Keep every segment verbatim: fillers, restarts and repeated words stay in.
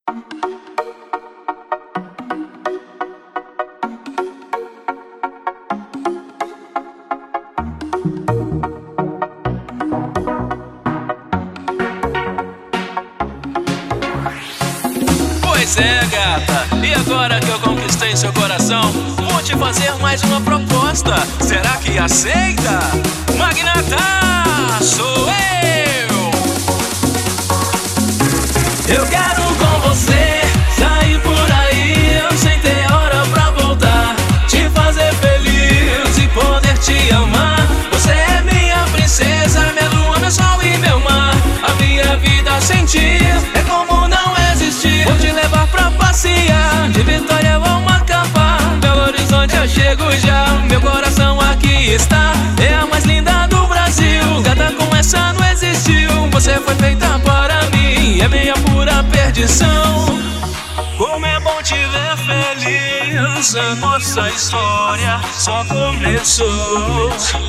Pois é, gata, e agora que eu conquistei seu coração, vou te fazer mais uma proposta. Será que aceita? Magnata, sou eu! Eu quero com você sair por aí, eu sem ter hora pra voltar, te fazer feliz e poder te amar. Você é minha princesa, minha lua, meu sol e meu mar. A minha vida sem ti é como não existir. Vou te levar pra passear, de Vitória ou Macapá, Belo Horizonte eu chego já. Meu coração aqui está, é a mais linda do Brasil. Gata, com essa não existiu. Você foi feita para mim, é minha pura perdição. Como é bom te ver feliz, a nossa história só começou.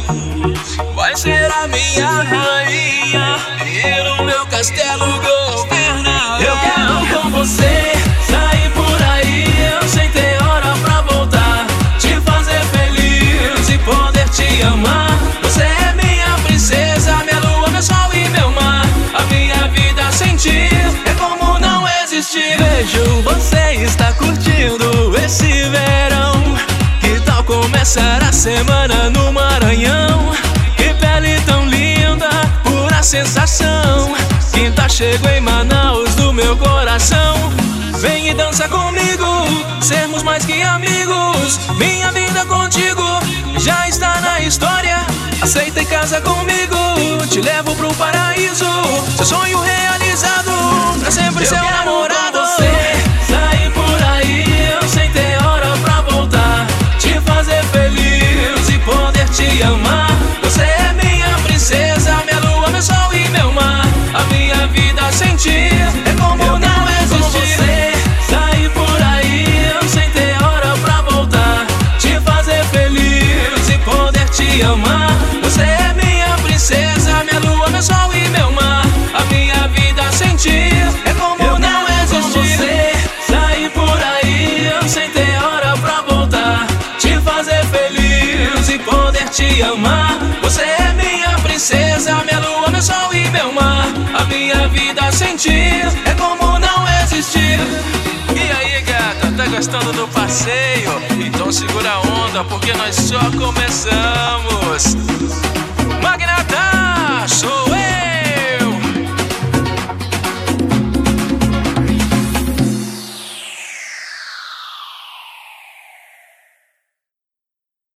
Vai ser a minha rainha e no meu castelo governar. Eu quero com você sair por aí, eu sem ter hora pra voltar, te fazer feliz e poder te amar. Você é minha princesa, minha lua, meu sol e meu mar. A minha vida sem ti é como não existir. Vejo você está curtindo esse verão. Que tal começar a semana no Maranhão? Que pele tão linda, pura sensação. Quinta chegou em Manaus do meu coração. Vem e dança comigo, sermos mais que amigos. Minha vida contigo já está na história. Aceita e casa comigo, te levo pro paraíso. Seu sonho realizado, pra sempre ser namorado. Você sair por aí, eu sem ter hora pra voltar, te fazer feliz e poder te amar. Você é minha princesa, minha lua, meu sol e meu mar. A minha vida sem ti é como eu não existir. Você sair por aí, eu sem ter hora pra voltar, te fazer feliz e poder te amar. Você é minha princesa, minha lua, meu sol e meu mar. A minha vida sem ti é como eu não existir. Você sair por aí, eu sem ter hora pra voltar, te fazer feliz e poder te amar. Você é minha princesa, minha lua, meu sol e meu mar. A minha vida sem ti é como não existir. E aí, gata, tá gostando do passeio? Então segura a onda, porque nós só começamos. Magnata, sou eu!